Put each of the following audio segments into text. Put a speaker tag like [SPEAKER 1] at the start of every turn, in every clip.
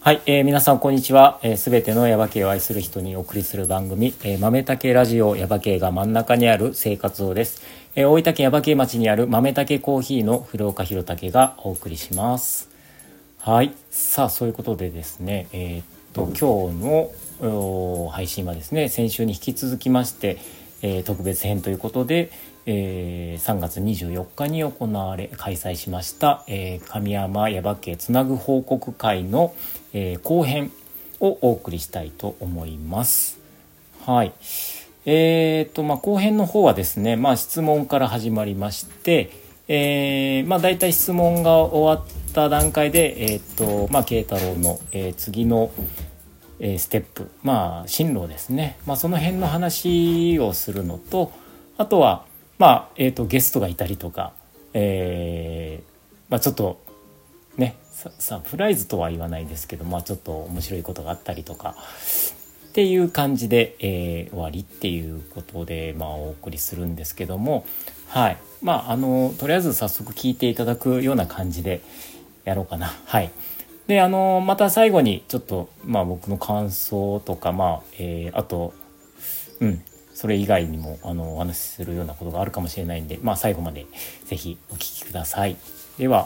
[SPEAKER 1] はい、皆さんこんにちは。すべてのヤバ系を愛する人にお送りする番組、豆竹ラジオヤバ系が真ん中にある生活をです。大分県ヤバ系町にある豆竹コーヒーの古岡弘武がお送りします。はい、さあそういうことでですね、今日の配信はですね、先週に引き続きまして、特別編ということで、3月24日に開催しました、神山耶馬渓つなぐ報告会の、後編をお送りしたいと思います。はい。後編の方はですね、質問から始まりまして、だいたい質問が終わった段階で、慶太郎の、次のステップ、進路ですね、その辺の話をするのと、あとは、ゲストがいたりとか、ちょっとね、サプライズとは言わないですけど、ちょっと面白いことがあったりとかっていう感じで、終わりっていうことで、お送りするんですけども、はい、とりあえず早速聞いていただくような感じでやろうかな。はい。でまた最後にちょっと、僕の感想とか、あとそれ以外にもお話しするようなことがあるかもしれないんで、最後までぜひお聞きください。では、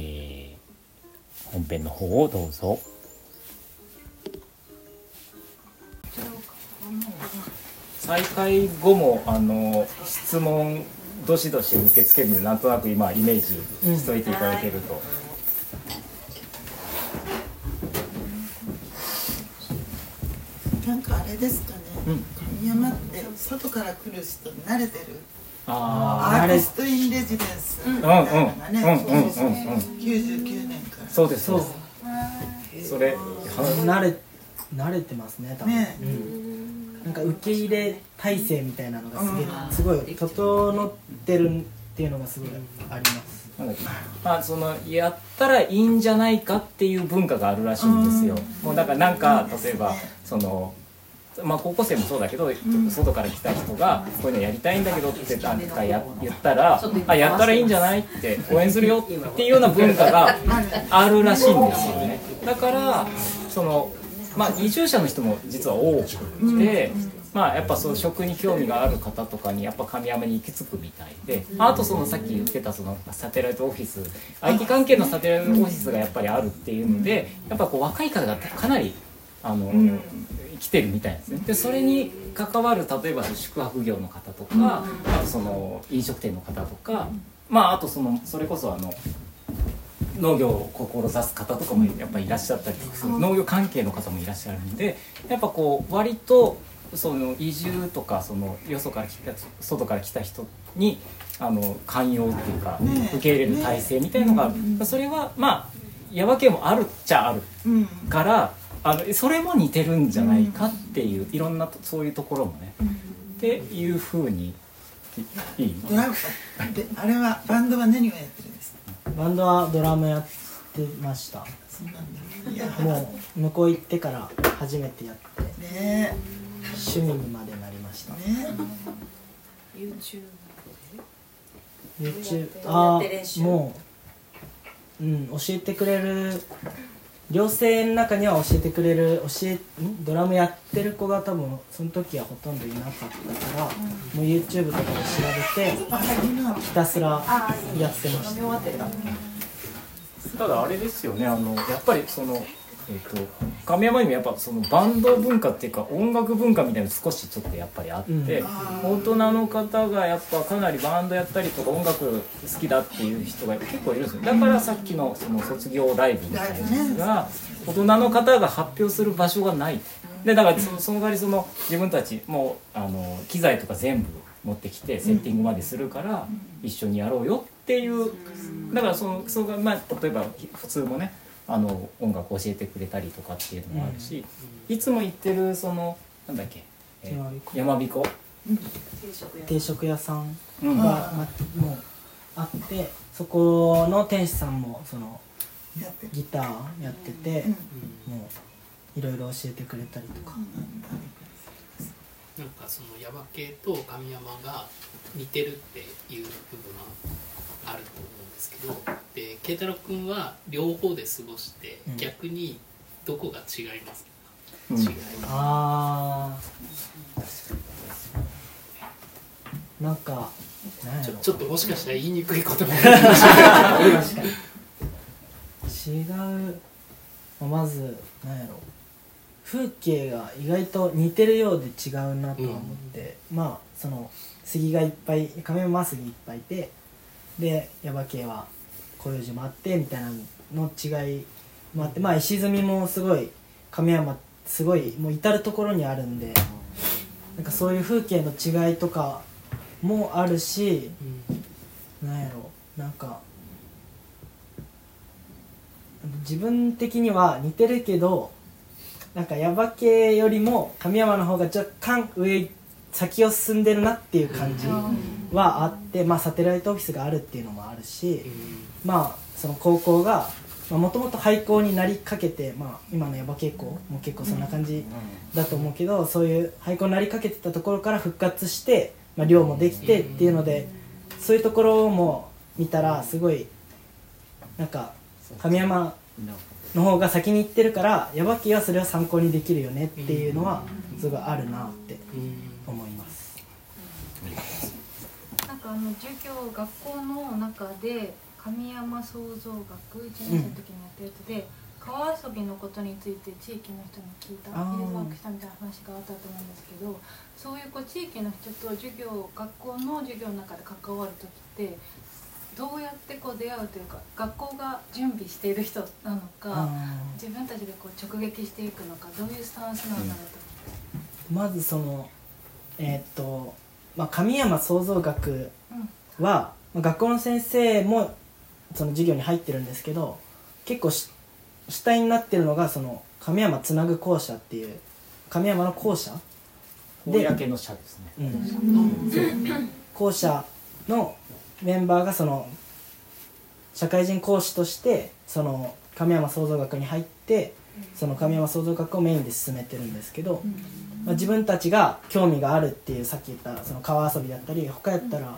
[SPEAKER 1] 本編の方をどうぞ。再開後も質問どしどし受け付けるので、なんとなく今イメージしといていただけると、
[SPEAKER 2] なんかあれですかね、神山って外から来る人に慣れてる、アーティストインレジデンスみたいなのがね、99年から。
[SPEAKER 1] そうですそうです。それ
[SPEAKER 3] 慣れてますね多分ね。なんか受け入れ体制みたいなのがすごい整ってるっていうのがすごいあります。
[SPEAKER 1] そのやったらいいんじゃないかっていう文化があるらしいんですよ。もうだからなんか例えばその高校生もそうだけど、外から来た人がこういうのやりたいんだけどってなんか言ったら、やったらいいんじゃないって応援するよっていうような文化があるらしいんですよね。だからその移住者の人も実は多くて、やっぱその食に興味がある方とかにやっぱ神山に行き着くみたいで、あとそのさっき言ってたそのサテライトオフィス、 IT 関係のサテライトオフィスがやっぱりあるっていうので、やっぱこう若い方がかなり来てるみたいなんですね。でそれに関わる例えば宿泊業の方とか、あとその飲食店の方とか、あとそれこそ農業を志す方とかもやっぱりいらっしゃったりとかする、農業関係の方もいらっしゃるんで、やっぱこう割とその移住とかその外から来た人に寛容っていうか、受け入れる体制みたいなのがある。それは耶馬渓もあるっちゃあるから、それも似てるんじゃないかっていう、いろんなそういうところもね、っていうふうにいい。
[SPEAKER 2] あれはバンドは何をやってるんですか？
[SPEAKER 3] バンドはドラムやってました。もう向こう行ってから初めてやって、ね、趣味にまでなりました。YouTube もう、教えてくれる寮生の中には教えてくれるドラムやってる子が多分その時はほとんどいなかったから、もう YouTube とかで調べてひたすらやってました。
[SPEAKER 1] ただあれですよね、やっぱりその神山にもやっぱそのバンド文化っていうか音楽文化みたいなの少しちょっとやっぱりあって、大人の方がやっぱかなりバンドやったりとか音楽好きだっていう人が結構いるんですよ。だからさっきのその卒業ライブみたいなやつが大人の方が発表する場所がないで、だからその代わりその自分たちも機材とか全部持ってきてセッティングまでするから一緒にやろうよっていう。だからそれが例えば普通もね音楽教えてくれたりとかっていうのもあるし、いつも行ってるそのなんだっけ、山彦
[SPEAKER 3] 定食屋さんが、もうあって、そこの店主さんもそのギターやってて、もういろいろ教えてくれたりとか。
[SPEAKER 4] なんかその耶馬渓と神山が似てるっていう部分はあると思うんですけど、で慶太郎君は両方で過ごして、逆にどこが違いますか？
[SPEAKER 3] 違いなんか
[SPEAKER 4] ちょっともしかしたら言いにくいことも
[SPEAKER 3] 違う。まず何やろ、風景が意外と似てるようで違うなとは思って、まあその杉がいっぱい、亀山は杉いっぱいいて、で耶馬渓は広葉樹もあってみたいなの違いもあって、まあ石積みもすごい亀山すごいもう至る所にあるんで、なんかそういう風景の違いとかもあるし、なんやろ、なんか自分的には似てるけど、なんか耶馬渓よりも神山の方が若干先を進んでるなっていう感じはあって、まあサテライトオフィスがあるっていうのもあるし、まあその高校がもともと廃校になりかけて、まあ今の耶馬渓校も結構そんな感じだと思うけど、そういう廃校になりかけてたところから復活して、まあ寮もできてっていうので、そういうところも見たらすごいなんか神山の方が先に行ってるから耶馬渓はそれを参考にできるよねっていうのはすごいあるなって思います。
[SPEAKER 5] なんか授業学校の中で神山創造学1年生の時にやったやつで、川遊びのことについて地域の人に聞いたフィールドワークしたみたいな話があったと思うんですけど、そういう地域の人と学校の授業の中で関わる時ってどうやって出会うというか、学校が準備している人なのか、自分たちで直撃していくのか、どういうスタンスなんだろうと。
[SPEAKER 3] まずそのまあ、神山創造学は、学校の先生もその授業に入ってるんですけど、結構主体になってるのがその神山つなぐ校舎っていう神山の校舎
[SPEAKER 1] で、公の社ですね、
[SPEAKER 3] 校舎のメンバーがその社会人講師としてその神山創造学に入って、その神山創造学をメインで進めてるんですけど、まあ、自分たちが興味があるっていう、さっき言ったその川遊びだったり、他やったら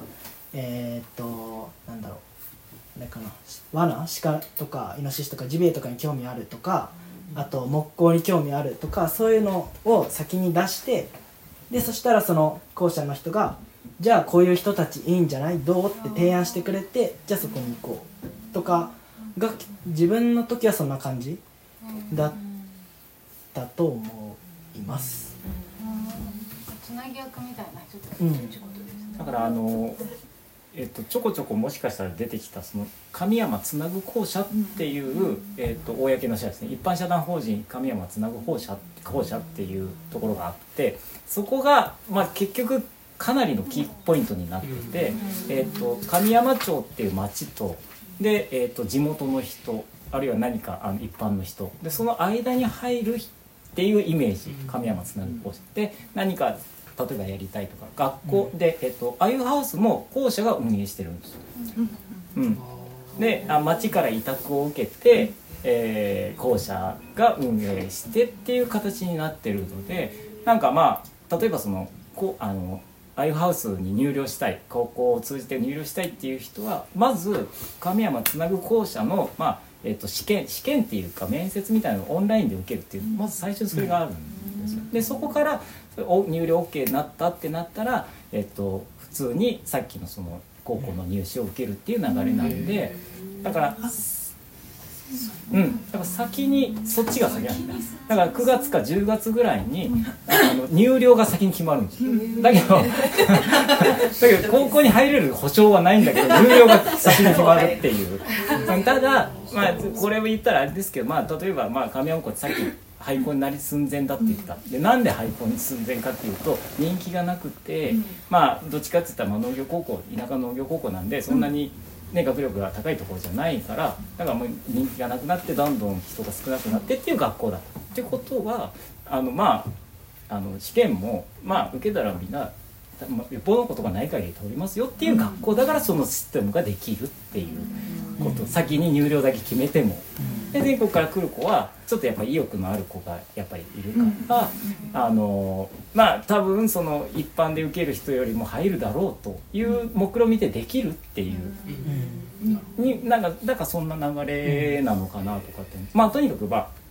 [SPEAKER 3] なんだろう、あれかな、罠、鹿とかイノシシとかジビエとかに興味あるとか、あと木工に興味あるとか、そういうのを先に出して、でそしたらその校舎の人がじゃあこういう人たちいいんじゃない、どうって提案してくれて、じゃあそこに行こうとかが、自分の時はそんな感じだったと思います。
[SPEAKER 5] つなぎ役みたいな人たちってことですね。
[SPEAKER 1] だからちょこちょこもしかしたら出てきたその神山つなぐ校舎っていう、公の社ですね、一般社団法人神山つなぐ校舎っていうところがあって、そこが、まあ、結局かなりのキーポイントになってて、神山町っていう町とで、地元の人あるいは何か一般の人で、その間に入るっていうイメージ、神山つなぐ校舎で何か例えばやりたいとか、学校で、あゆハウスも校舎が運営してるんですよ、で町から委託を受けて、校舎が運営してっていう形になってるので、なんかまあ例えばそのあゆハウスに入寮したい、高校を通じて入寮したいっていう人はまず神山つなぐ校舎の、まあ試験っていうか面接みたいなのをオンラインで受けるっていう、まず最初にそれがあるんですよ。でそこから入寮 OK になったってなったら、普通にさっきのその高校の入試を受けるっていう流れなんで、だから先にそっちが先なんだ。だから9月か10月ぐらいに入寮が先に決まるんですよ。だけど高校に入れる保証はないんだけど、入寮が先に決まるっていう。ただ、まあ、これを言ったらあれですけど、まあ、例えば、まあ、神山校ってさっき廃校になり寸前だって言った。でなんで廃校に寸前かっていうと、人気がなくて、まあどっちかって言ったら農業高校、田舎の農業高校なんでそんなに、ね、学力が高いところじゃないから、だからもう人気がなくなってどんどん人が少なくなってっていう学校だってことは、まあ試験もまあ受けたらみんなよっぽどのことがない限り通りますよっていう学校だから、そのシステムができるっていうこと、先に入寮だけ決めても、で全国から来る子はちょっとやっぱり意欲のある子がやっぱりいるから、まあ多分その一般で受ける人よりも入るだろうという目論見てできるっていうに、なんかだからそんな流れなのかなとかって、まあとにかく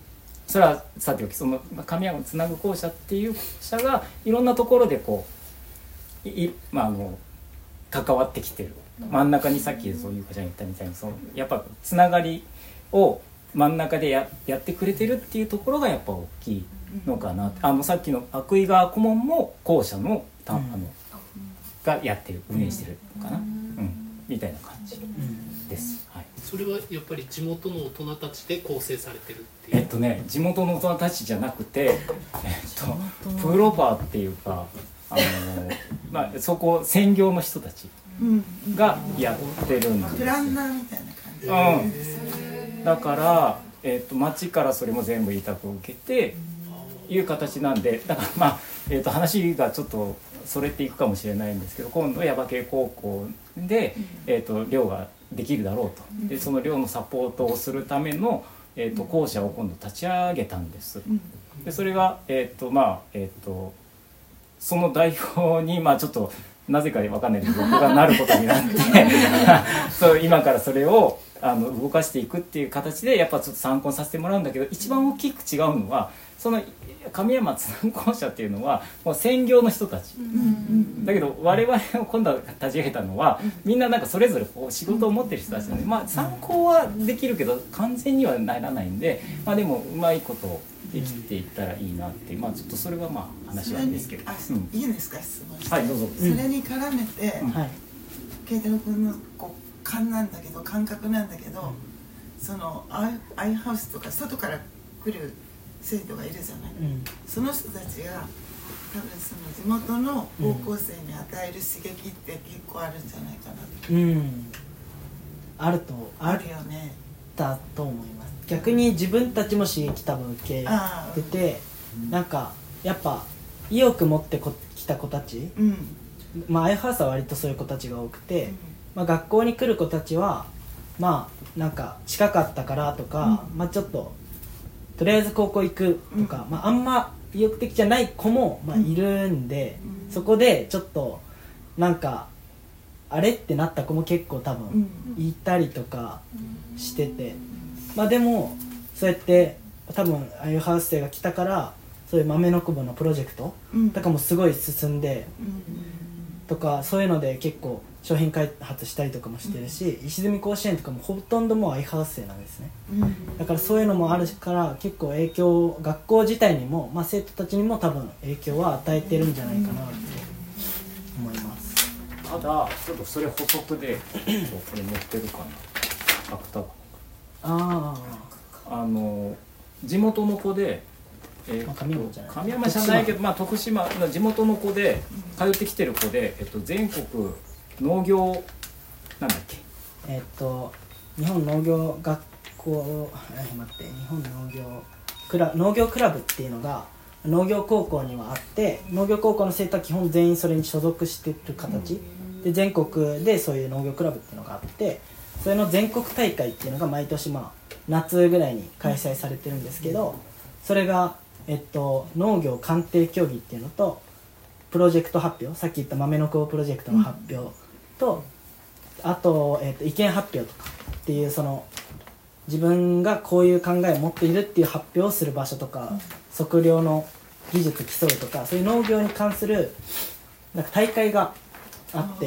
[SPEAKER 1] それはさておき、その神山つなぐ校舎っていう校舎がいろんなところでこう関わってきてる。真ん中にさっきそういう子ちゃん言ったみたいに、そのやっぱつながりを真ん中で やってくれてるっていうところがやっぱ大きいのかな。さっきの阿久井川顧問も校舎のがやってる、運営してるのかな、みたいな感じです、はい。
[SPEAKER 4] それはやっぱり地元の大人たちで構成されてるっていう。
[SPEAKER 1] 地元の大人たちじゃなくて、プロパーっていうか、そこ専業の人たちがやってるんです。
[SPEAKER 2] プランナーみたいな感じ。
[SPEAKER 1] だから、町からそれも全部委託を受けていう形なんで、だから話がちょっとそれていくかもしれないんですけど、今度耶馬渓高校で、寮ができるだろうと。でその寮のサポートをするための、校舎を今度立ち上げたんです。でそれが、その代表にちょっとなぜか分かんないけど僕がなることになってそう今からそれを動かしていくっていう形でやっぱちょっと参考にさせてもらうんだけど、一番大きく違うのはその神山つなぐ校舎っていうのはもう専業の人たち、だけど我々を今度立ち上げたのはみんななんかそれぞれこう仕事を持ってる人たちなので、参考はできるけど完全にはならないんで、でもうまいことできていったらいいなっていう、ちょっとそれは話なんですけど。
[SPEAKER 2] いいですか、質問して。
[SPEAKER 1] はい、どうぞ。
[SPEAKER 2] それに絡めて慶太郎君の感なんだけど、感覚なんだけど、そのアイハウスとか外から来る生徒がいるじゃない、その人たちが多分その地元の高校生に与える刺激って結構あるんじゃないかな
[SPEAKER 3] ある
[SPEAKER 2] よね。
[SPEAKER 3] だと思います。逆に自分たちも刺激多分受けてて、なんかやっぱ意欲持ってきた子たち、アイハウスは割とそういう子たちが多くて、学校に来る子たちはなんか近かったからとか、ちょっととりあえず高校行くとか、あんま意欲的じゃない子もいるんで、そこでちょっとなんかあれってなった子も結構多分いたりとかしてて、でもそうやって多分ああいうハウス生が来たからそういう豆の久保のプロジェクトとかもすごい進んで、とかそういうので結構商品開発したりとかもしてるし、石積甲子園とかもほとんどもうアイハウス生なんですね、だからそういうのもあるから結構影響、学校自体にも、生徒たちにも多分影響は与えてるんじゃないかなって思います。
[SPEAKER 1] ただちょっとそれ補足でこれ載ってるかな、芥川地元の子で神山じゃないけど、徳島の地元の子で通ってきてる子で、全国農業なんだっけ、
[SPEAKER 3] 日本農業学校、日本農業クラブっていうのが農業高校にはあって、農業高校の生徒は基本全員それに所属してる形で、全国でそういう農業クラブっていうのがあって、それの全国大会っていうのが毎年夏ぐらいに開催されてるんですけど、それが農業鑑定競技っていうのとプロジェクト発表、さっき言った豆の久保プロジェクトの発表と、あと、意見発表とかっていう、その自分がこういう考えを持っているっていう発表をする場所とか、測量の技術競うとか、そういう農業に関するなんか大会があって、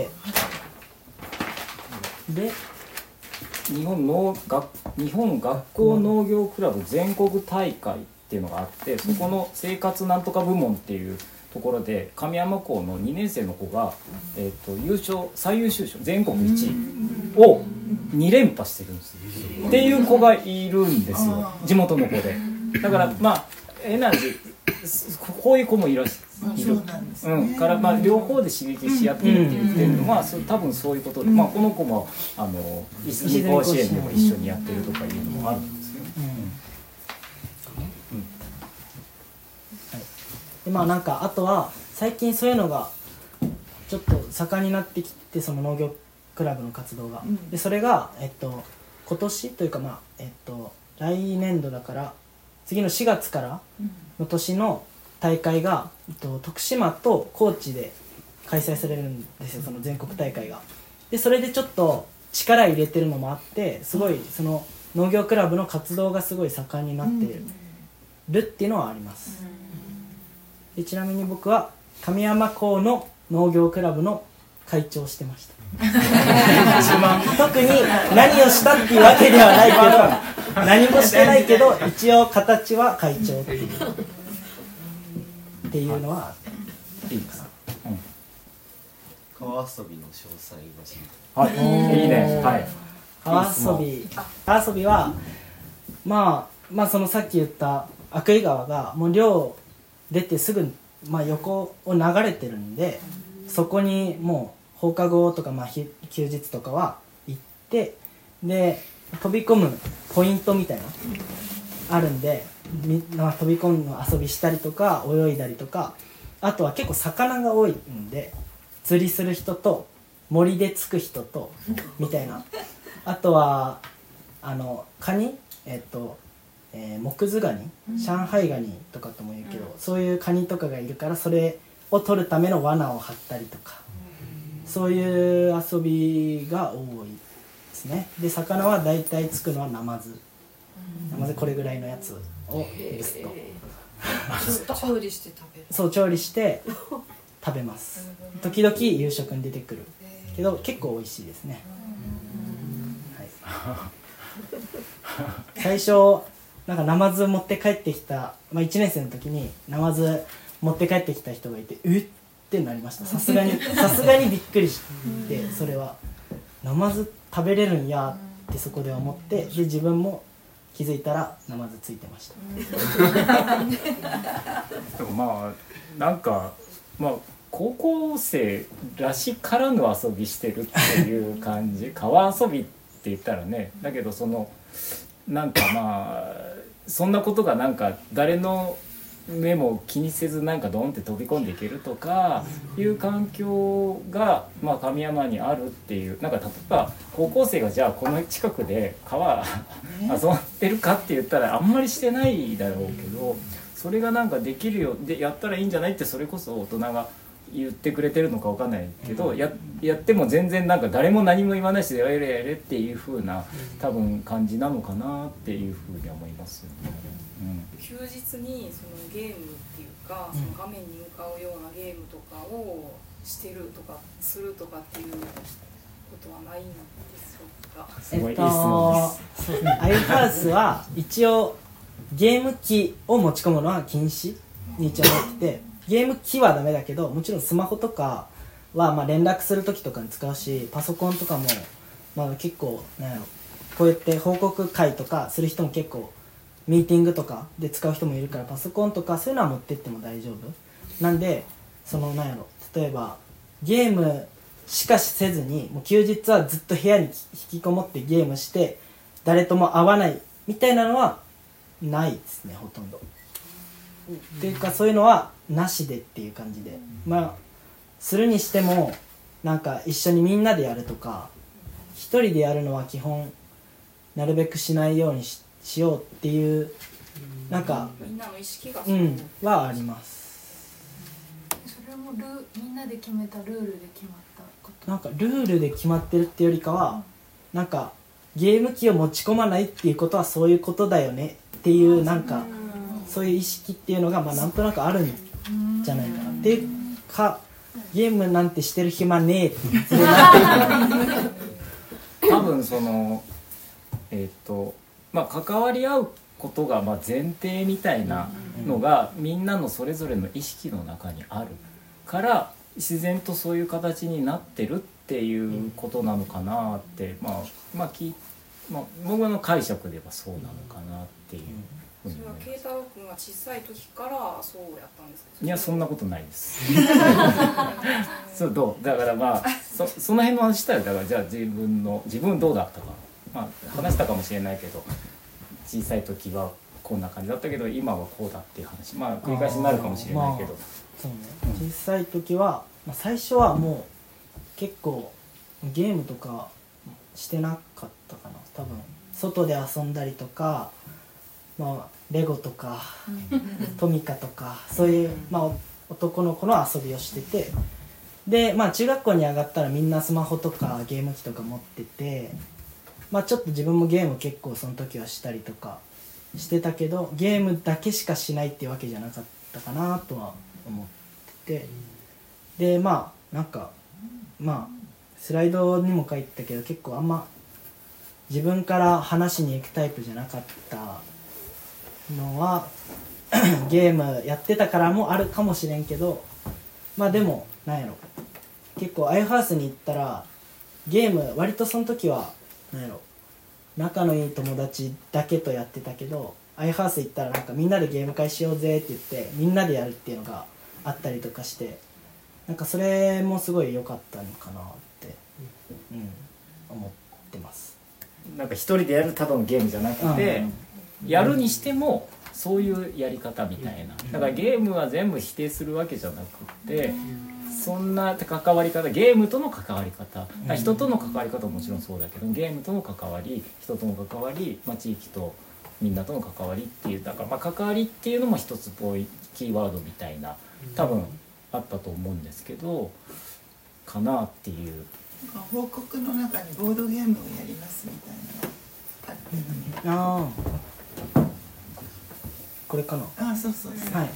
[SPEAKER 3] で
[SPEAKER 1] 日本学校農業クラブ全国大会っていうのがあって、そこの生活なんとか部門っていうところで神山校の2年生の子が、最優秀賞全国1位を2連覇してるんですよっていう子がいるんですよ、地元の子で。だからエナジー、こういう子もいるから両方で刺激し合ってるって言ってるのは、多分そういうことで、この子も石積甲子園でも一緒にやってるとかいうのもあるんですよね。
[SPEAKER 3] でなんかあとは最近そういうのがちょっと盛んになってきて、その農業クラブの活動が、でそれが今年というか来年度だから次の4月からの年の大会が徳島と高知で開催されるんですよ、その全国大会が。でそれでちょっと力入れてるのもあって、すごいその農業クラブの活動がすごい盛んになっているるっていうのはあります。でちなみに僕は神山港の農業クラブの会長をしてました特に何をしたっていうわけではないけど何もしてないけど一応形は会長っていうのはいいかな。
[SPEAKER 6] 川遊びの詳細が知り
[SPEAKER 1] たい。はい、いいね。はい。
[SPEAKER 3] 川遊びはまあそのさっき言った阿久井川がもう漁出てすぐ、横を流れてるんで、そこにもう放課後とか、休日とかは行って、で飛び込むポイントみたいなあるんで、みんな飛び込む遊びしたりとか泳いだりとか、あとは結構魚が多いんで釣りする人と森でつく人とみたいな、あとはカニモクズガニ、上海ガニとかとも言うけど、そういうカニとかがいるからそれを取るための罠を張ったりとか、そういう遊びが多いですね。で魚はだいたいつくのはナマズこれぐらいのやつをブスと
[SPEAKER 7] 調理して食べる。
[SPEAKER 3] そう調理して食べます。時々夕食に出てくるけど結構美味しいですね。最初なんかナマズ持って帰ってきた、1年生の時にナマズ持って帰ってきた人がいてってなりました。さすがにびっくりして、それはナマズ食べれるんやってそこで思って、で自分も気づいたらナマズついてました。
[SPEAKER 1] なんか高校生らしからぬ遊びしてるっていう感じ川遊びって言ったらね、だけどなんかそんなことがなんか誰の目も気にせずなんかドンって飛び込んでいけるとかいう環境が神山にあるっていう、なんか例えば高校生がじゃあこの近くで川遊んでるかって言ったらあんまりしてないだろうけど、それがなんかできるよでやったらいいんじゃないって、それこそ大人が言ってくれてるのか分かんないけど、やっても全然なんか誰も何も言わないしやれやれっていう風な多分感じなのかなっていう風に思いますよね。
[SPEAKER 7] 休日にそのゲームっていうか、その画面に向かうようなゲームとかをしてるとかするとかっていうことはないんでしょうか。
[SPEAKER 1] すごいいい質問です。
[SPEAKER 3] アイハウスは一応ゲーム機を持ち込むのは禁止に一応なってて、ゲーム機はダメだけど、もちろんスマホとかは連絡する時とかに使うし、パソコンとかも結構こうやって報告会とかする人も結構ミーティングとかで使う人もいるから、パソコンとかそういうのは持ってっても大丈夫なんで、例えばゲームしかせずにもう休日はずっと部屋に引きこもってゲームして誰とも会わないみたいなのはないですね、ほとんど。っていうかそういうのはなしでっていう感じで、するにしてもなんか一緒にみんなでやるとか一人でやるのは基本なるべくしないようにしようっていうなんか
[SPEAKER 7] みんなの意識が
[SPEAKER 3] はあります。
[SPEAKER 5] それもみんなで決めたルールで決まったこと。
[SPEAKER 3] なんかルールで決まってるっていうよりかは、なんかゲーム機を持ち込まないっていうことはそういうことだよねっていうなんかそういう意識っていうのがなんとなくあるんじゃないかなっていうか、ゲームなんてしてる暇ねえって
[SPEAKER 1] 多分関わり合うことが前提みたいなのがみんなのそれぞれの意識の中にあるから自然とそういう形になってるっていうことなのかなって僕の解釈ではそうなのかなっていう。
[SPEAKER 7] それは慶太郎君が小さい時からそうやったんですか？
[SPEAKER 1] いや、そんなことないですだからその辺の話したら、だからじゃあ自分どうだったか、話したかもしれないけど、小さい時はこんな感じだったけど今はこうだっていう話、繰り返しになるかもしれないけど、
[SPEAKER 3] そうね、小さい時は、最初はもう結構ゲームとかしてなかったかな。多分外で遊んだりとか、レゴとかトミカとかそういう、男の子の遊びをしてて、で、中学校に上がったらみんなスマホとかゲーム機とか持ってて、ちょっと自分もゲーム結構その時はしたりとかしてたけどゲームだけしかしないっていうわけじゃなかったかなとは思ってて、でまあなんかまあスライドにも書いてたけど結構あんま自分から話しに行くタイプじゃなかったのはゲームやってたからもあるかもしれんけど、まあでもなんやろ、結構アイハウスに行ったらゲーム割とその時はなんやろ仲のいい友達だけとやってたけど、アイハウス行ったらなんかみんなでゲーム会しようぜって言ってみんなでやるっていうのがあったりとかして、なんかそれもすごい良かったのかなって、思ってます。
[SPEAKER 1] なんか一人でやるただのゲームじゃなくて、やるにしてもそういうやり方みたいな、だからゲームは全部否定するわけじゃなくて、そんな関わり方、ゲームとの関わり方、人との関わり方ももちろんそうだけど、ゲームとの関わり、人との関わり、地域とみんなとの関わりっていう、だから関わりっていうのも一つキーワードみたいな多分あったと思うんですけどかなっていう。
[SPEAKER 2] 報告の中にボードゲームをやりますみたいなのあって
[SPEAKER 3] ああ、これかな。
[SPEAKER 2] あ、そうそうそう、
[SPEAKER 3] はい。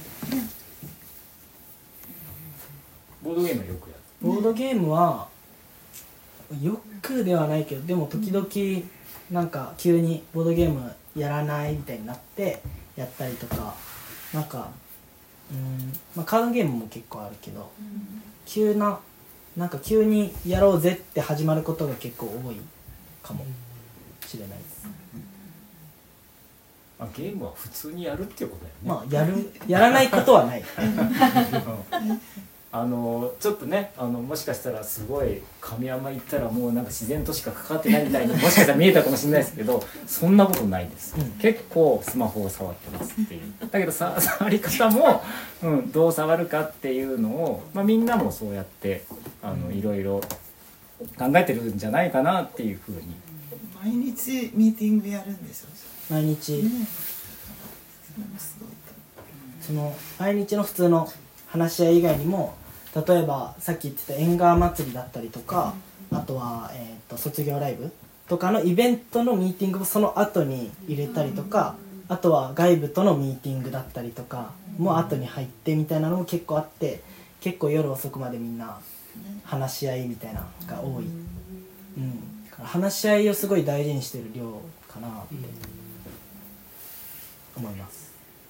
[SPEAKER 1] ボードゲームはよくやる。
[SPEAKER 3] ボードゲームはよくではないけど、でも時々なんか急にボードゲームやらないみたいになってやったりとか、なんかカードゲームも結構あるけど、なんか急にやろうぜって始まることが結構多いかもしれないです。
[SPEAKER 1] ゲームは普通にやるっていうことだよ
[SPEAKER 3] ね。やらないことはない。
[SPEAKER 1] ちょっとねもしかしたらすごい神山行ったらもうなんか自然としか関わってないみたいにもしかしたら見えたかもしれないですけど、そんなことないです、結構スマホを触ってますっていう。だけど触り方も、どう触るかっていうのを、みんなもそうやっていろいろ考えてるんじゃないかなっていうふうに。
[SPEAKER 2] 毎日ミーティングやるんですよ。
[SPEAKER 3] 毎日、その毎日の普通の話し合い以外にも、例えばさっき言ってた縁側祭りだったりとか、あとは、卒業ライブとかのイベントのミーティングをその後に入れたりとか、あとは外部とのミーティングだったりとかも後に入ってみたいなのも結構あって、結構夜遅くまでみんな話し合いみたいなのが多い、話し合いをすごい大事にしてる量かなって思います。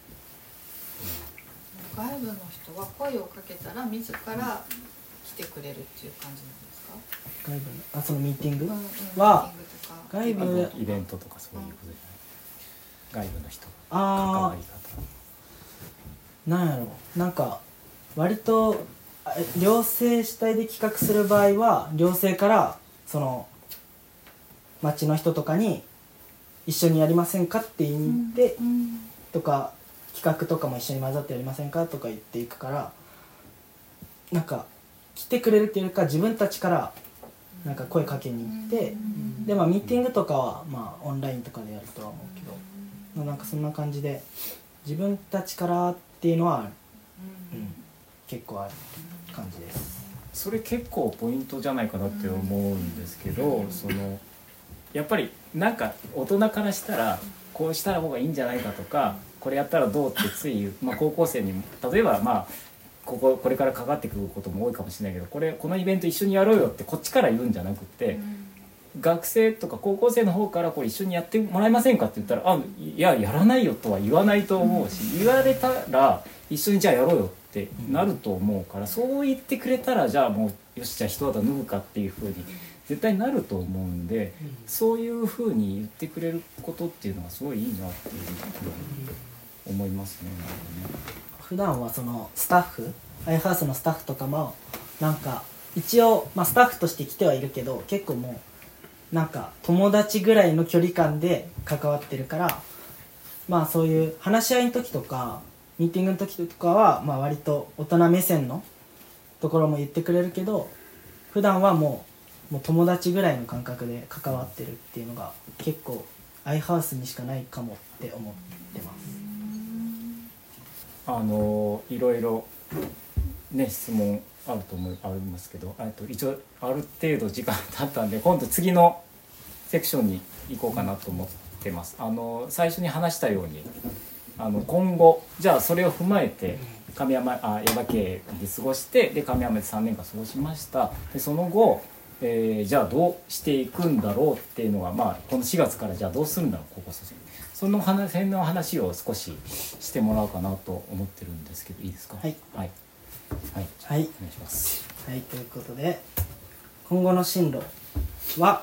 [SPEAKER 8] 外部の人は声をかけたら自ら来てくれるっていう感じなんですか？
[SPEAKER 3] 外部そのミーティングは、外部
[SPEAKER 1] イベントとかそういうことじゃない、外部の人関わり方。
[SPEAKER 3] なんやろ、なんか割と寮生主体で企画する場合は寮生からその町の人とかに一緒にやりませんかって言って、とか企画とかも一緒に混ざってやりませんかとか言っていくから、なんか来てくれるっていうよりか自分たちからなんか声かけに行って、でミーティングとかはオンラインとかでやるとは思うけど、なんかそんな感じで自分たちからっていうのは、結構ある感じです。
[SPEAKER 1] それ結構ポイントじゃないかなって思うんですけど、やっぱりなんか大人からしたらこうしたら方がいいんじゃないかとか、これやったらどうってつい高校生にも例えばこれからかかってくることも多いかもしれないけど、このイベント一緒にやろうよってこっちから言うんじゃなくて、学生とか高校生の方からこれ一緒にやってもらえませんかって言ったら、いややらないよとは言わないと思うし、言われたら一緒にじゃあやろうよってなると思うから、そう言ってくれたらじゃあもうよしじゃあ一肌脱ぐかっていう風に絶対なると思うんで、そういう風に言ってくれることっていうのはすごいいいなっていう思いますね。
[SPEAKER 3] 普段はそのスタッフ、アイハウスのスタッフとかもなんか一応、スタッフとして来てはいるけど、結構もうなんか友達ぐらいの距離感で関わってるから、そういう話し合いの時とかミーティングの時とかは割と大人目線のところも言ってくれるけど、普段はもう友達ぐらいの感覚で関わってるっていうのが結構アイハウスにしかないかもって思ってます。
[SPEAKER 1] いろいろね質問ありますけど、一応ある程度時間経ったんで、今度次のセクションに行こうかなと思っててます。最初に話したように今後じゃあそれを踏まえて耶馬渓で過ごして、で神山で3年間過ごしました。でその後、じゃあどうしていくんだろうっていうのが、この4月からじゃあどうするんだろう、高校卒業、その辺の話を少ししてもらおうかなと思ってるんですけど、いいですか。
[SPEAKER 3] はい
[SPEAKER 1] はいはい、
[SPEAKER 3] はい、
[SPEAKER 1] お願いします。
[SPEAKER 3] はい、ということで今後の進路は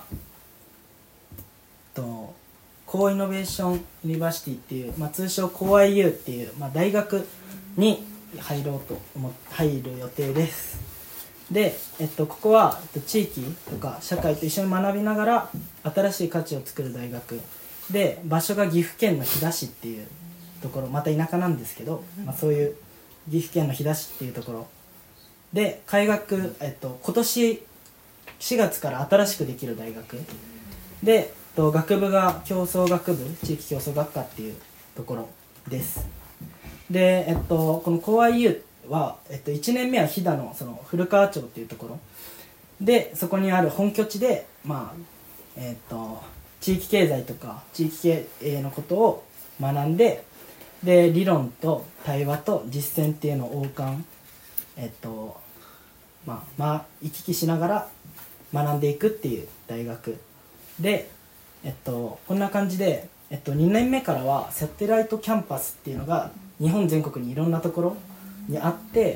[SPEAKER 3] 高イノベーションユニバーシティっていう、通称高 IU っていう、大学に入る予定です。で、ここは地域とか社会と一緒に学びながら新しい価値を作る大学で、場所が岐阜県の飛騨市っていうところ、また田舎なんですけど、そういう岐阜県の飛騨市っていうところで開学、今年4月から新しくできる大学で、学部が競争学部、地域競争学科っていうところです。で、この高 IU は、1年目は飛騨のその古川町っていうところで、そこにある本拠地で、地域経済とか地域経営のことを学んで、で理論と対話と実践っていうのを行き来しながら学んでいくっていう大学で、こんな感じで、2年目からはサテライトキャンパスっていうのが日本全国にいろんなところにあって、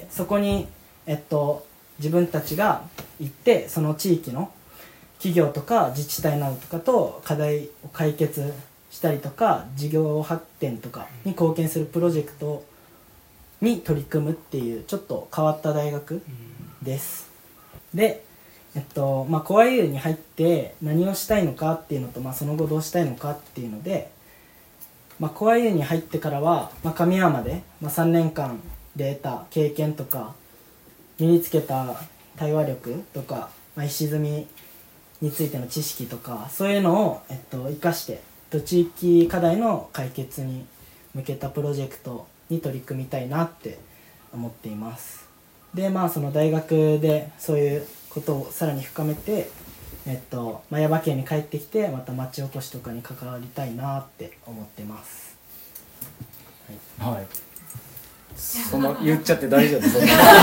[SPEAKER 3] そこに、自分たちが行って、その地域の企業とか自治体などとかと課題を解決したりとか、事業発展とかに貢献するプロジェクトに取り組むっていうちょっと変わった大学です。で、コア IU に入って何をしたいのかっていうのと、その後どうしたいのかっていうので、コア IU に入ってからは、神山で、3年間で得た経験とか身につけた対話力とか、石積みについての知識とか、そういうのを、生かして地域課題の解決に向けたプロジェクトに取り組みたいなって思っています。で、その大学でそういうことをさらに深めて、耶馬渓に帰ってきてまた町おこしとかに関わりたいなって思ってます。
[SPEAKER 1] はい、はい、その言っちゃって大丈夫です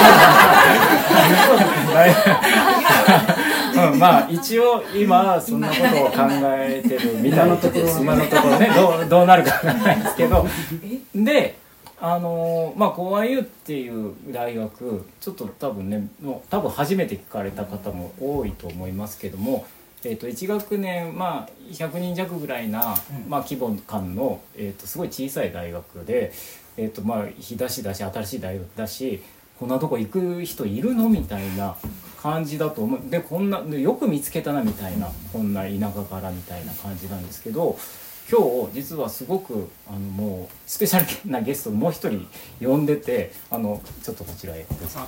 [SPEAKER 1] 一応今そんなことを考えてるみたいなところ、今のところね、どうなるかわからないですけど、で高 IU っていう大学、ちょっと多分初めて聞かれた方も多いと思いますけども、1学年100人弱ぐらいな、規模感の、すごい小さい大学で、日田市だし新しい大学だし、こんなとこ行く人いるのみたいな感じだと思う。でこんなよく見つけたなみたいな、こんな田舎からみたいな感じなんですけど、今日実はすごくもうスペシャルなゲストもう一人呼んでて、ちょっとこちらへどうぞ。はい、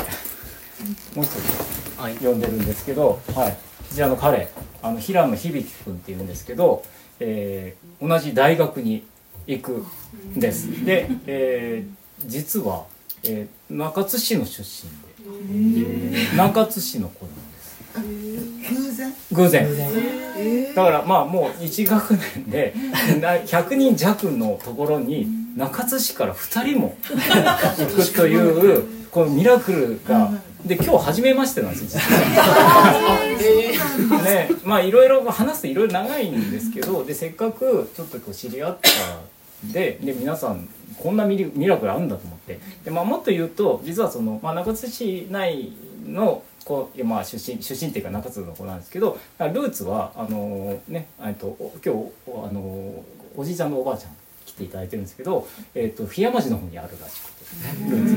[SPEAKER 1] もう一人呼んでるんですけど、はい、こちらの彼平野響君っていうんですけど、同じ大学に行くんです。で、実は、中津市の出身で、中津市の子なんです。偶然だからもう1学年で100人弱のところに中津市から2人も行くというこのミラクルが、で今日初めましてなんですよね。いろいろ話すといろいろ長いんですけど、でせっかくちょっとこう知り合ったで皆さんこんなミラクルあるんだと思って、で、もっと言うと実はその、中津市内の出身っていうか中津の子なんですけど、ルーツは今日おじいちゃんのおばあちゃん来ていただいてるんですけど、檜山町の方にあるらしくて、ルーツ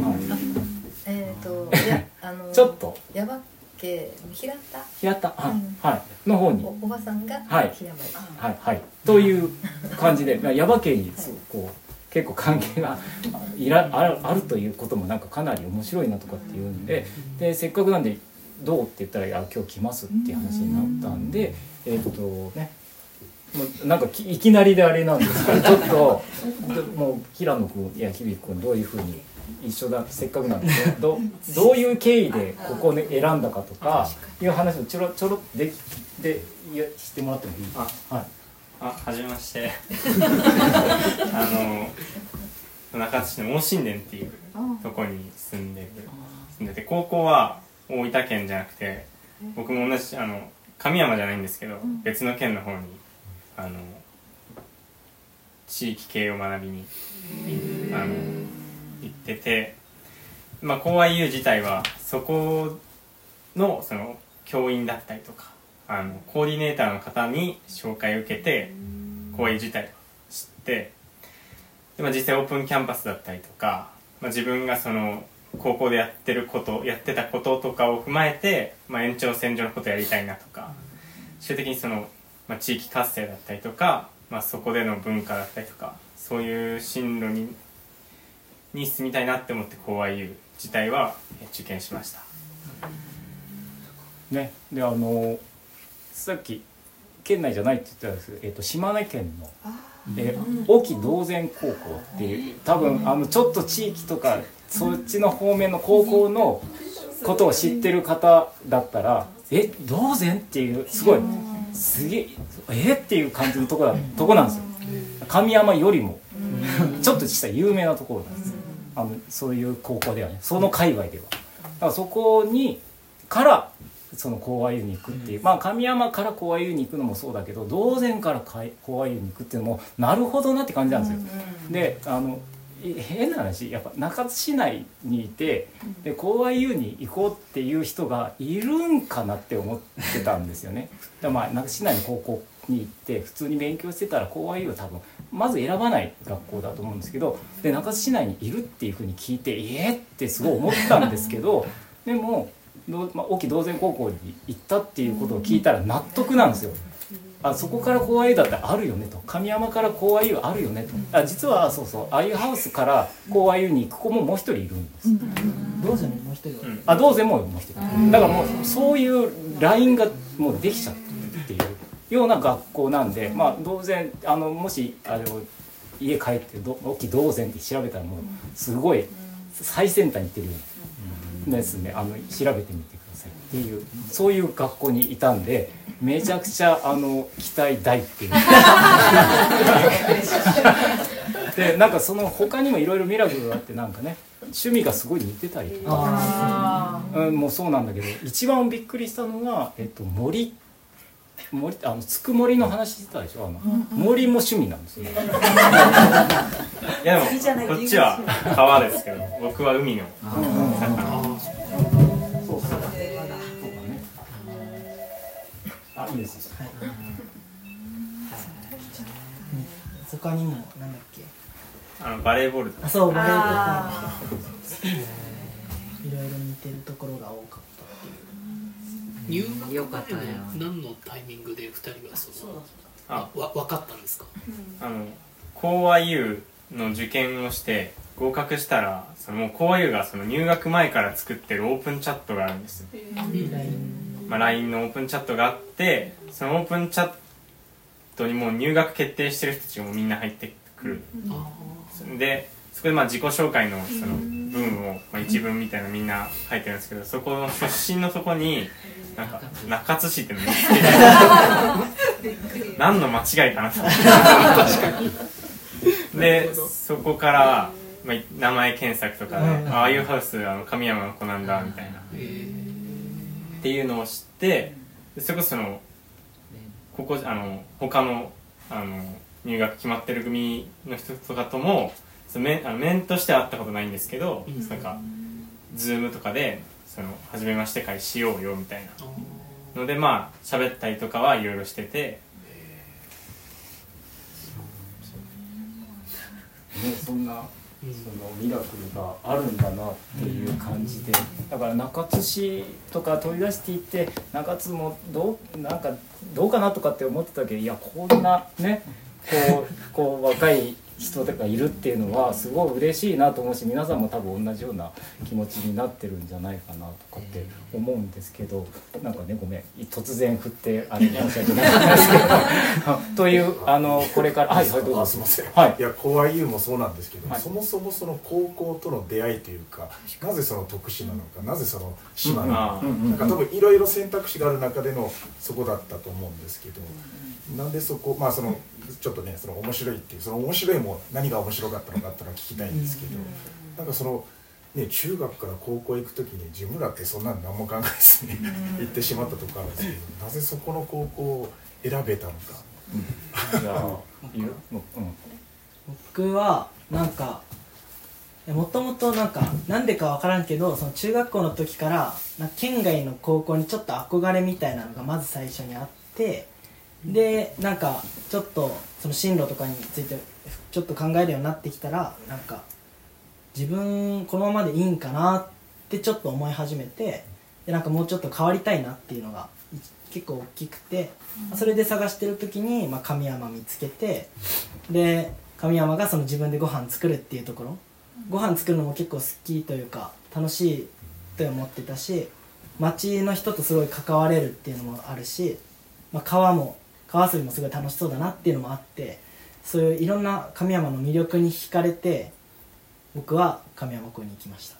[SPEAKER 1] が、ちょっと
[SPEAKER 9] 耶馬渓平
[SPEAKER 1] 田、の方に
[SPEAKER 9] おばさんが檜山町、
[SPEAKER 1] という感じで耶馬渓にこう結構関係があるということもかなり面白いなとかっていうんで、せっかくなんでどうって言ったら今日来ますっていう話になったんで、もういきなりであれなんですけど、ちょっともう平野君や響君どういうふうに一緒だ、せっかくなんでどういう経緯でここを、選んだかとかいう話をちょろでしてもらってもいいですか。
[SPEAKER 10] はじめまして中津市の大新田っていうとこに住んでて、高校は大分県じゃなくて、僕も同じ神山じゃないんですけど、別の県の方に地域系を学びに行ってて、まあ公愛U自体はそこのその教員だったりとかコーディネーターの方に紹介を受けて公愛U自体を知って、で、まあ、実際オープンキャンパスだったりとか、まあ、自分がその高校でやってたこととかを踏まえて、まあ、延長線上のことをやりたいなとか、最終的にその、まあ、地域活性だったりとか、まあ、そこでの文化だったりとか、そういう進路に進みたいなって思って公愛U自体は受験しました
[SPEAKER 1] ね。でさっき県内じゃないって言ってたんですけど、島根県の隠岐道前高校っていう、多分ちょっと地域とかそっちの方面の高校のことを知ってる方だったら道前っていうすごいすげえっていう感じのとこなんですよ。神山よりもちょっと小さい有名なところなんです。そういう高校ではね、その界隈ではだからそこにからその公愛Uに行くっていう、まあ神山から公愛Uに行くのもそうだけど、道前から公愛Uに行くっていうのもなるほどなって感じなんですよ。で変な話、やっぱ中津市内にいてで公愛Uに行こうっていう人がいるんかなって思ってたんですよね。だからまあ中津市内の高校に行って普通に勉強してたら公愛Uは多分まず選ばない学校だと思うんですけど、で中津市内にいるっていうふうに聞いてってすごい思ったんですけどでも隠岐道前高校に行ったっていうことを聞いたら納得なんですよ。そこから公愛Uだったらあるよねと、神山から公愛Uあるよねと、実はそうああいうハウスから公愛Uに行く子ももう一人いるんです。
[SPEAKER 3] 道前ももう一人
[SPEAKER 1] 道前ももう一人だからもうそういうラインがもうできちゃってるっていうような学校なんで、まあ道前もし家帰って隠岐道前って調べたらもうすごい最先端に行ってるようなですね、調べてみてくださいっていう、そういう学校にいたんでめちゃくちゃ期待大っていうでなんかその他にもいろいろミラクルがあって、なんかね趣味がすごい似てたりとか、もうそうなんだけど、一番びっくりしたのが森つくもりの話してたでしょ。森も趣味なんですよ。
[SPEAKER 10] いやでもこっちは川ですけど、僕は海の魚。そうか
[SPEAKER 1] ね。いいです。はい。
[SPEAKER 3] 他にもなんだっけ。
[SPEAKER 10] バレーボール。
[SPEAKER 3] そうバレーボール。いろいろ似てるところが多かった。
[SPEAKER 4] 入学まで何のタイミングで2人は分かったんですか？
[SPEAKER 10] 公愛Uの受験をして合格したら、もう公愛Uがその入学前から作ってるオープンチャットがあるんですよ。LINE のオープンチャットがあって、そのオープンチャットにもう入学決定してる人たちがもうみんな入ってくる。でそこで自己紹介のその文を、一文みたいなみんな書いてるんですけど、そこの出身のとこになんか中津市っての見つけて何の間違いかなと思ってでそこから、名前検索とかで、ああいうハウス神山の子なんだみたいなっていうのを知って、それこそ他の入学決まってる組の人とかとも面としては会ったことないんですけど、なんかズームとかで初めまして会しようよみたいなので喋ったりとかはいろいろしてて、
[SPEAKER 1] そんなミラクルがあるんだなっていう感じで、だから中津市とか取り出していって中津もどうかなとかって思ってたけど、いやこんなねこう若い人とかいるっていうのはすごい嬉しいなと思うし、皆さんも多分同じような気持ちになってるんじゃないかなとかって思うんですけど、なんかねごめん突然振って申し訳ないんですけどというこれからはいどうぞ。
[SPEAKER 11] すいません。
[SPEAKER 1] はい。
[SPEAKER 11] いや公愛Uもそうなんですけど、
[SPEAKER 1] はい、
[SPEAKER 11] そもそもその高校との出会いというか、なぜその徳島なのか、なぜその島なのか、なんか多分いろいろ選択肢がある中でのそこだったと思うんですけど、 なんでそこまあそのちょっとねその面白いっていうその面白いも何が面白かったのかっていうのは聞きたいんですけど、なんかそのね中学から高校行く時に自分らってそんなの何も考えずに行ってしまったとこあるんですけど、なぜそこの高校を選べたのか。
[SPEAKER 1] じゃあ
[SPEAKER 3] 僕はなんかもともとなんでか分からんけど、その中学校の時から県外の高校にちょっと憧れみたいなのがまず最初にあって、でなんかちょっとその進路とかについてちょっと考えるようになってきたら、なんか自分このままでいいんかなってちょっと思い始めて、でなんかもうちょっと変わりたいなっていうのが結構大きくて、それで探してる時に、神山見つけて、で神山がその自分でご飯作るっていうところ、ご飯作るのも結構好きというか楽しいと思ってたし、町の人とすごい関われるっていうのもあるし、川遊びもすごい楽しそうだなっていうのもあって、そういういろんな神山の魅力に惹かれて僕は神山校に行きました。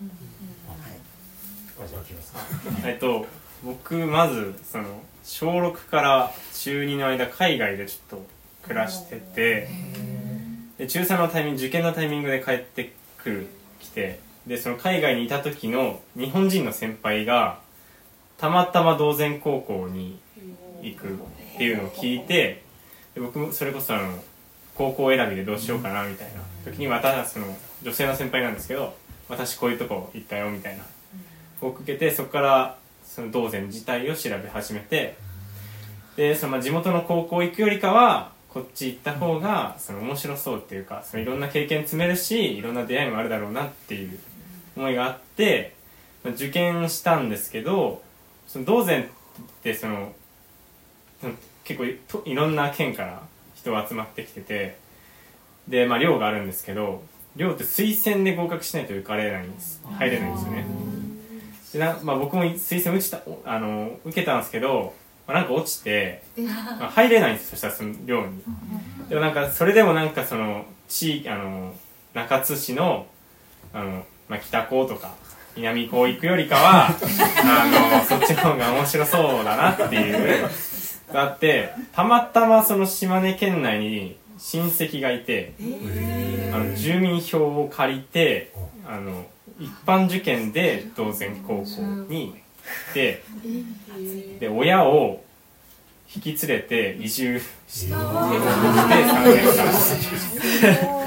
[SPEAKER 10] 僕まずその小6から中2の間海外でちょっと暮らしてて、で中3のタイミング受験のタイミングで帰ってきて、でその海外にいた時の日本人の先輩がたまたま同然高校に行くっていうのを聞いて、で僕もそれこそ高校選びでどうしようかなみたいな時に、またその女性の先輩なんですけど、私こういうとこ行ったよみたいなを受けて、そこからその同然自体を調べ始めて、でその地元の高校行くよりかはこっち行った方がその面白そうっていうか、そのいろんな経験積めるしいろんな出会いもあるだろうなっていう思いがあって受験したんですけど、その同然ってその結構いろんな県から人が集まってきてて、で寮があるんですけど、寮って推薦で合格しないと入れないんですよね。で僕も推薦受けたんですけど、なんか落ちて、入れないんです。そしたらその寮に。でもなんかそれでもなんかその中津市の北高とか南高行くよりかはそっちの方が面白そうだなっていうがあって、たまたまその島根県内に親戚がいて、住民票を借りて一般受験で同然高校に行ってで親を引き連れて移住して3年間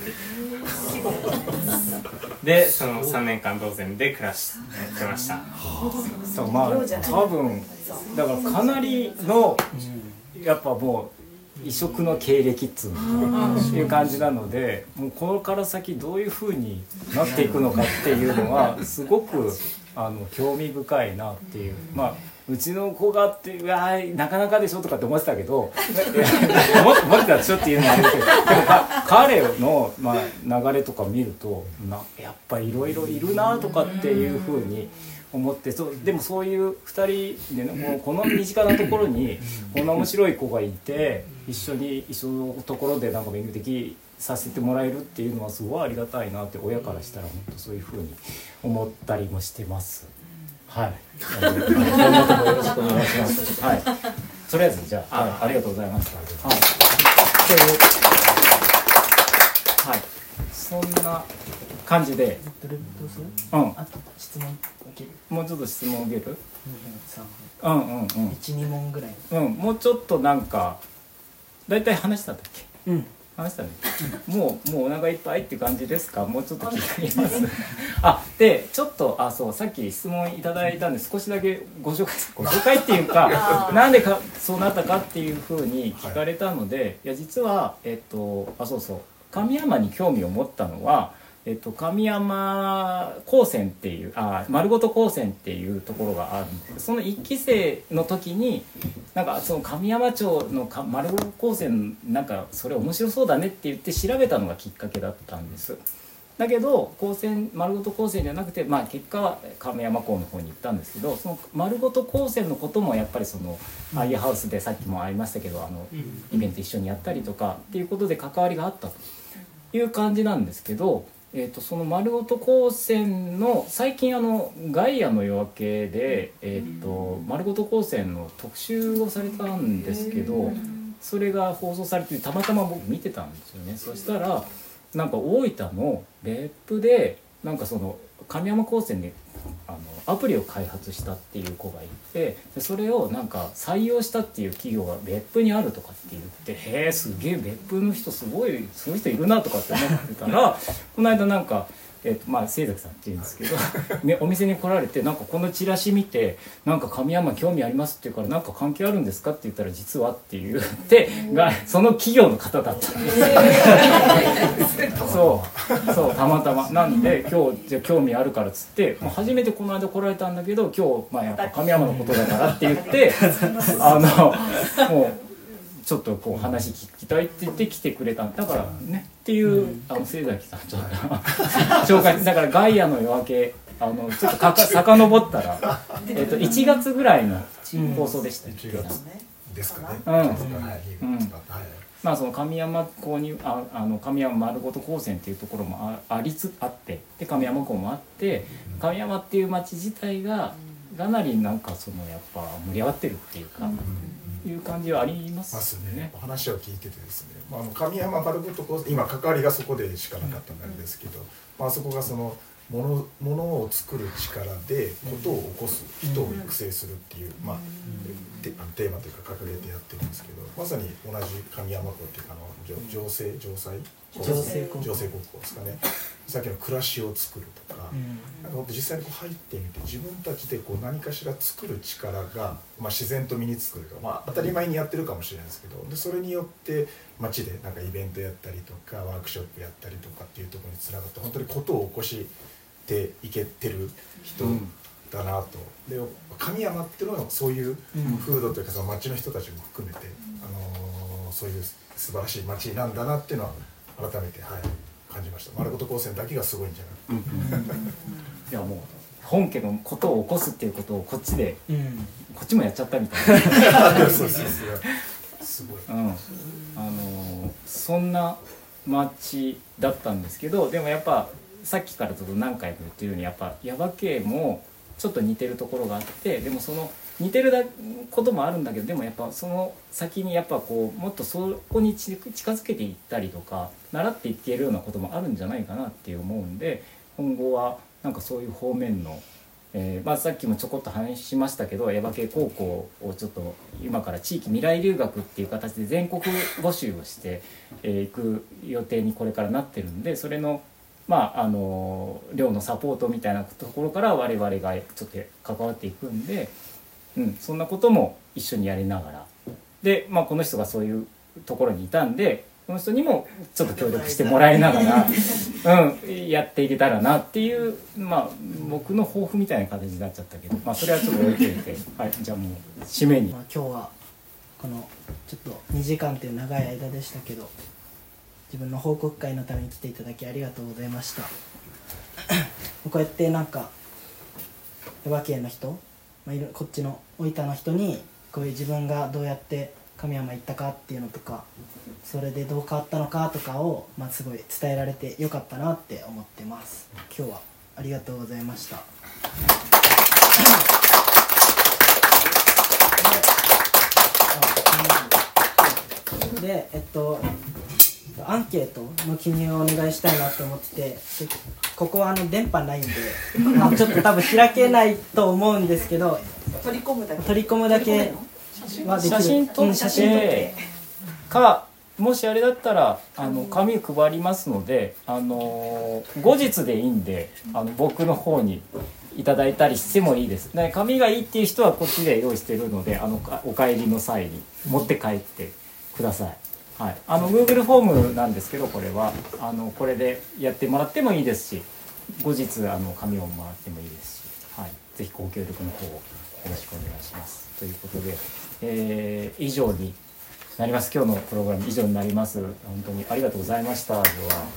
[SPEAKER 10] でその3年間同然で暮らしてました。
[SPEAKER 1] そう多分だからかなりのやっぱもう異色の経歴っていう感じなので、もうこれから先どういう風になっていくのかっていうのはすごく興味深いなっていう。うちの子がってなかなかでしょとかって思ってたけど思ってたらちょっと言うのもあるけど、でも彼の、流れとか見るとやっぱりいろいろいるなとかっていう風に思って、でもそういう2人で、もうこの身近なところにこんな面白い子がいて一緒のところでなんか勉強的させてもらえるっていうのはすごいありがたいなって、親からしたら本当そういう風に思ったりもしてます。はい。今後ともよろしくお願いします。はい。とりあえずじゃあ、ありがとうございました。はい。はい。そんな感じで。
[SPEAKER 3] あと質問受ける。
[SPEAKER 1] もうちょっと質問受ける
[SPEAKER 3] ？1、2問ぐらい。
[SPEAKER 1] もうちょっとなんかだいたい話したんだっけ？話したね。もうお腹いっぱいって感じですか？もうちょっと聞きます。でちょっとそうさっき質問いただいたんで少しだけご紹介っていうかなんでかそうなったかっていうふうに聞かれたので、いや実は神山に興味を持ったのは。神山高専っていう丸ごと高専っていうところがあるんですけど、その1期生の時になんかその神山町の丸ごと高専なんかそれ面白そうだねって言って調べたのがきっかけだったんです。だけど丸ごと高専じゃなくて、結果は亀山校の方に行ったんですけど、その丸ごと高専のこともやっぱりそのアイハウスでさっきもありましたけどイベント一緒にやったりとかっていうことで関わりがあったという感じなんですけど、 その丸ごと高専の最近ガイアの夜明けで、丸ごと高専の特集をされたんですけど、それが放送されてたまたま僕見てたんですよね。そしたらなんか大分の別府でなんかその神山高専でアプリを開発したっていう子がいて、でそれをなんか採用したっていう企業が別府にあるとかって言って、へえすげえ別府の人すごいそういう人いるなとかって思ってたらこの間なんか清崎さんって言うんですけど、ね、お店に来られてなんかこのチラシ見てなんか神山興味ありますって言うからなんか関係あるんですかって言ったら実はって言ってがその企業の方だったんですそうたまたまなんで今日じゃ興味あるからっつってもう初めてこの間来られたんだけど今日やっぱ神山のことだからって言ってもうちょっとこう話聞きたいって言って来てくれたんだからねっていう清崎さんちょっと紹介だからガイアの夜明けちょっと遡ったら1月ぐらいの放送でしたっけ、
[SPEAKER 11] 1月ですかね。
[SPEAKER 1] まあその神山港に神山丸ごと高専っていうところもあってで神山港もあって神山っていう町自体がかなりなんかそのやっぱ盛り上がってるっていうか。いう感じはありますね。
[SPEAKER 11] 話を聞いててですね、神山丸ごと高専今関わりがそこでしかなかったんですけど、あそこがそのものを作る力でことを起こす人を育成するっていう、テーマというか掲げてやってるんですけど、まさに同じ神山港っていうか城西高校ですかね。さっきの暮らしを作るとか、なんか実際に入ってみて自分たちで何かしら作る力が、自然と身につくとか、当たり前にやってるかもしれないですけど、でそれによって街でなんかイベントやったりとかワークショップやったりとかっていうところにつながって本当にことを起こしていけてる人だなと。で神山っていうのはそういう風土というかその街の人たちも含めて、そういう素晴らしい街なんだなっていうのは改めて感じました。丸ごと高専だけがすごいんじゃなくて、
[SPEAKER 1] いやもう本家のことを起こすっていうことをこっちで、こっちもやっちゃったみたいな
[SPEAKER 11] すごい、
[SPEAKER 1] そんな街だったんですけど、でもやっぱさっきからちょっと何回も言ってるようにやっぱ耶馬渓もちょっと似てるところがあって、でもその似てることもあるんだけど、でもやっぱその先にやっぱこうもっとそこに近づけていったりとか習っていけるようなこともあるんじゃないかなって思うんで、今後はなんかそういう方面の、さっきもちょこっと話しましたけど耶馬渓高校をちょっと今から地域未来留学っていう形で全国募集をしていく予定にこれからなってるんで、それの寮のサポートみたいなところから我々がちょっと関わっていくんで、そんなことも一緒にやりながらで、この人がそういうところにいたんでこの人にもちょっと協力してもらいながら、やっていけたらなっていう、僕の抱負みたいな形になっちゃったけど、それはちょっと置いといて、じゃあもう締めに。
[SPEAKER 3] 今日はこのちょっと2時間という長い間でしたけど、自分の報告会のために来ていただきありがとうございました。こうやってなんか耶馬渓の人、こっちの大分の人にこういう自分がどうやって神山行ったかっていうのとか、それでどう変わったのかとかを、すごい伝えられてよかったなって思ってます。今日はありがとうございました。でアンケートの記入をお願いしたいなと思ってて、ここは電波ないんでちょっと多分開けないと思うんですけど、取り込むだけはできる。
[SPEAKER 1] 写真撮ってか、もしあれだったら紙配りますので、後日でいいんで僕の方にいただいたりしてもいいです。紙がいいっていう人はこっちで用意してるのでお帰りの際に持って帰ってください。Google フォームなんですけど、これはこれでやってもらってもいいですし、後日紙をもらってもいいですし、ぜひご協力の方をよろしくお願いします。ということで、以上になります。今日のプログラム以上になります。本当にありがとうございました。今日は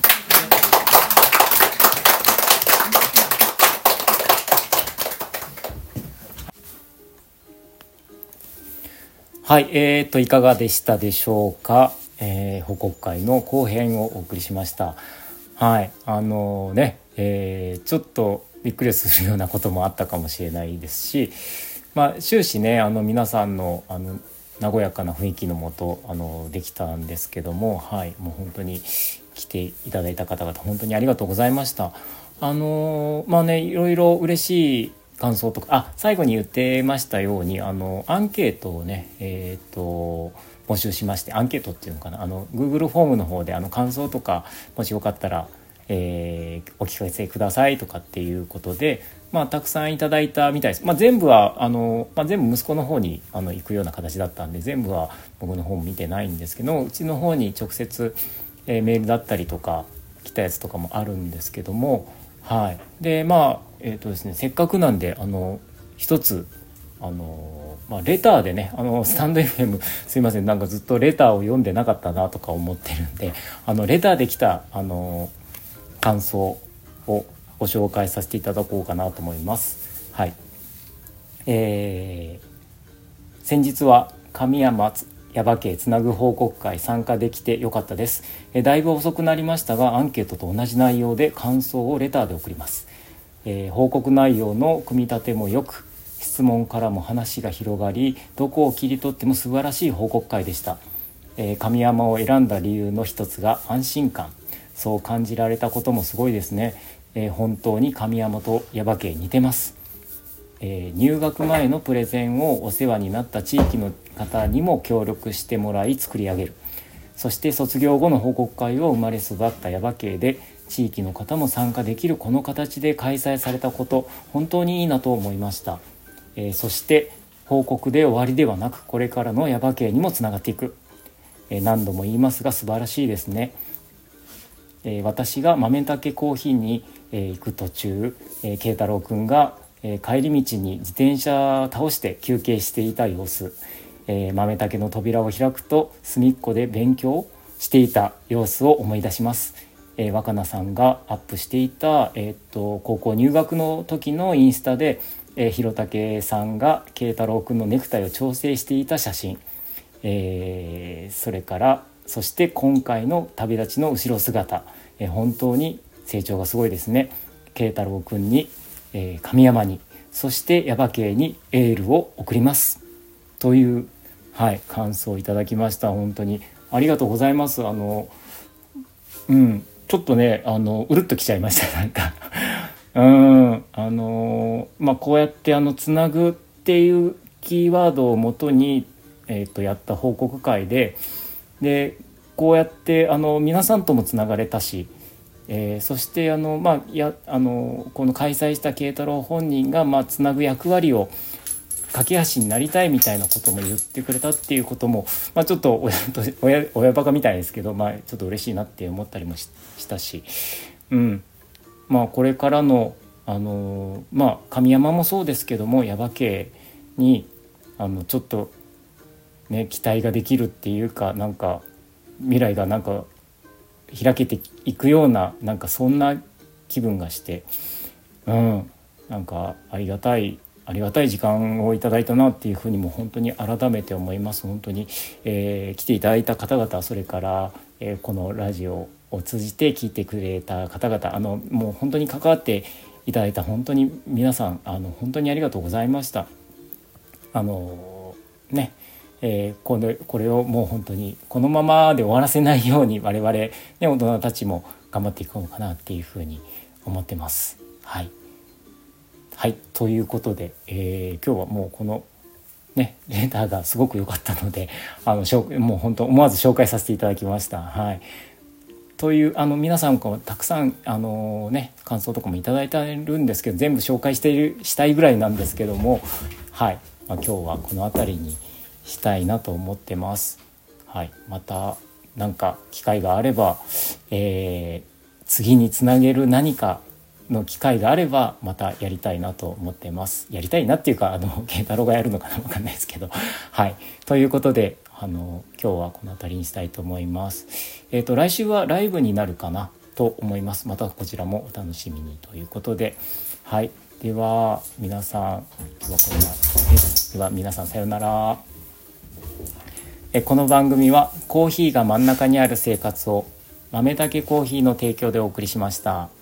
[SPEAKER 1] はい、いかがでしたでしょうか。報告会の後編をお送りしました。 はいちょっとびっくりするようなこともあったかもしれないですし、終始ね皆さんの和やかな雰囲気のもとできたんですけども、もう本当に来ていただいた方々本当にありがとうございました。いろいろ嬉しい感想とか最後に言ってましたようにアンケートをね募集しまして、アンケートっていうのかなGoogle フォームの方で感想とかもしよかったら、お聞かせくださいとかっていうことで、たくさんいただいたみたいです。全部は全部息子の方に行くような形だったんで全部は僕の方も見てないんですけど、うちの方に直接、メールだったりとか来たやつとかもあるんですけども、でですね、せっかくなんで一つレターでねスタンド FM すいませんなんかずっとレターを読んでなかったなとか思ってるんでレターで来た感想をご紹介させていただこうかなと思います。先日は神山耶馬渓つなぐ報告会参加できてよかったです。だいぶ遅くなりましたがアンケートと同じ内容で感想をレターで送ります。報告内容の組み立てもよく質問からも話が広がりどこを切り取っても素晴らしい報告会でした。神山を選んだ理由の一つが安心感、そう感じられたこともすごいですね。本当に神山と耶馬渓似てます。入学前のプレゼンをお世話になった地域の方にも協力してもらい作り上げる。そして卒業後の報告会を生まれ育った耶馬渓で地域の方も参加できるこの形で開催されたこと本当にいいなと思いました。そして報告で終わりではなくこれからの耶馬渓にもつながっていく。何度も言いますが素晴らしいですね。私が豆竹コーヒーに行く途中慶太郎くんが帰り道に自転車倒して休憩していた様子、豆竹の扉を開くと隅っこで勉強していた様子を思い出します。若菜さんがアップしていた、高校入学の時のインスタで、弘武さんが慶太郎くんのネクタイを調整していた写真、そして今回の旅立ちの後ろ姿、本当に成長がすごいですね。慶太郎くんに、神山にそして耶馬渓にエールを送りますという、感想をいただきました。本当にありがとうございます。ちょっとねうるっときちゃいましたなんかこうやってつなぐっていうキーワードをもとに、やった報告会でこうやって皆さんともつながれたし、そしてこの開催した慶太郎本人がつなぐ役割を架け橋になりたいみたいなことも言ってくれたっていうことも、ちょっと親バカみたいですけど、ちょっと嬉しいなって思ったりもしたし、これからの神山もそうですけども耶馬渓にちょっとね期待ができるっていうかなんか未来がなんか開けていくようななんかそんな気分がして、なんかありがたい時間をいただいたなっていうふうにも本当に改めて思います。本当に、来ていただいた方々、それから、このラジオを通じて聞いてくれた方々、もう本当に関わっていただいた本当に皆さん本当にありがとうございました。これをもう本当にこのままで終わらせないように我々、大人たちも頑張っていこうかなっていうふうに思ってます。ということで、今日はもうこのレターがすごく良かったのでもう本当思わず紹介させていただきました。という皆さんからたくさん感想とかもいただいてるんですけど全部紹介したいぐらいなんですけども、今日はこの辺りにしたいなと思ってます。また何か機会があれば、次につなげる何かの機会があればまたやりたいなと思ってます。やりたいなっていうか慶太郎がやるのかな分かんないですけどということで今日はこの辺りにしたいと思います。来週はライブになるかなと思います。またこちらもお楽しみにということででは皆さん今日はこれまでです。では皆さんさようなら。この番組はコーヒーが真ん中にある生活を豆たけコーヒーの提供でお送りしました。